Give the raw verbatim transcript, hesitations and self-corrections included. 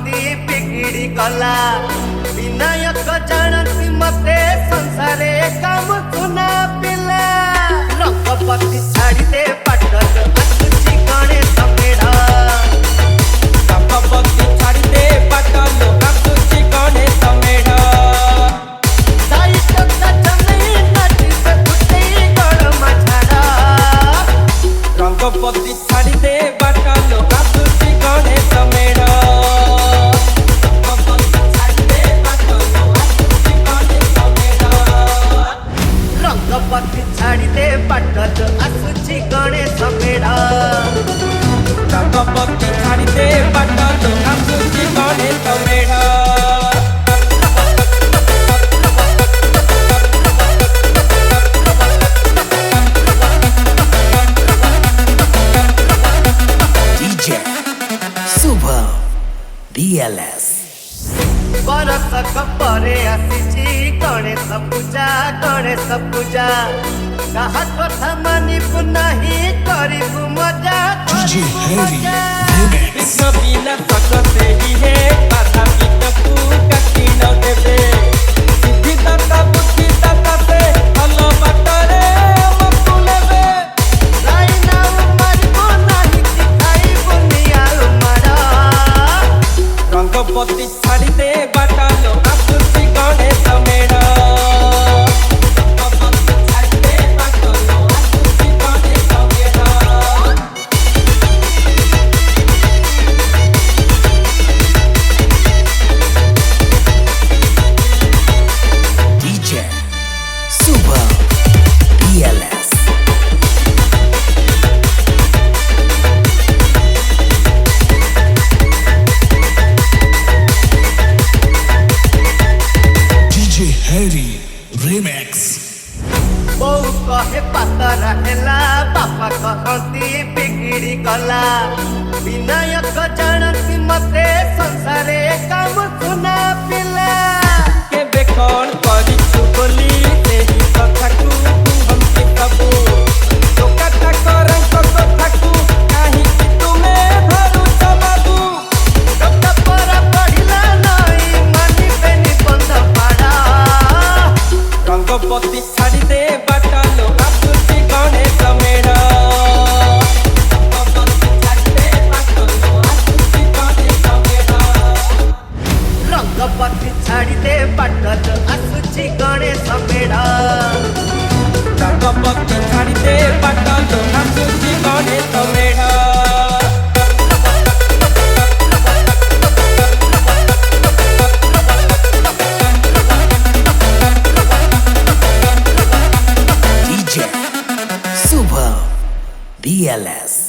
कहती बिगिड़ी गला विनायक जानती मते संसारे काम सुना पिला रंगपति छाड़ी दे पाटल आसुची गणेश मेढ़ रंगपति छाड़ी दे पाटल आसुची गणेश मेढ़ रंगपति छाड़ी दे पाटल आसुची गणेश मेढ़ रंगपति छाड़ी दे पाटल आसुची गणेश मेढ़ रंगपति छाड़ी दे पाटल आसुची गणेश मेढ़ D L S बरसक परे आसीची गणेश पूजा गणेश पूजा कहा कथा मानिबु नहीं करिबु मजा करिबु मजा विश्व बिना सकते ही है बाधा बिटकू काटी न देबे सिद्धि दाता बुद्धि दाता से हलो बाटरे मकु लेबे लाइना मारिबु नहीं खाइबु नियाल मारा रंगपति छाड़ी दे पाटल आसुची गणेश मेढ़ रंगपति छाड़ी दे पाटल आसुची गणेश मेढ़ D J Super D L S D J Harry Remix बहु कहे पातरा हेला बापा कहती बिगिड़ी गला विनायक जानती मते संसारे काम सुना पिला के बेकन करी चुगली तेरी कथाकू हम के कबू तो कथा करन तो कथाकू काहे कि तुमे भरू बाबू डॉक्टर परा पढ़िला नहीं मानी बेनी बंद पाड़ा रंगपति छाड़ी दे पाटल आसुची गणेश मेढ़ रंगपति छाड़ी दे पाटल आसुची गणेश मेढ़ रंगपति छाड़ी दे पाटल आसुची गणेश मेढ़ रंगपति छाड़ी दे पाटल आसुची गणेश मेढ़ D J Super D L S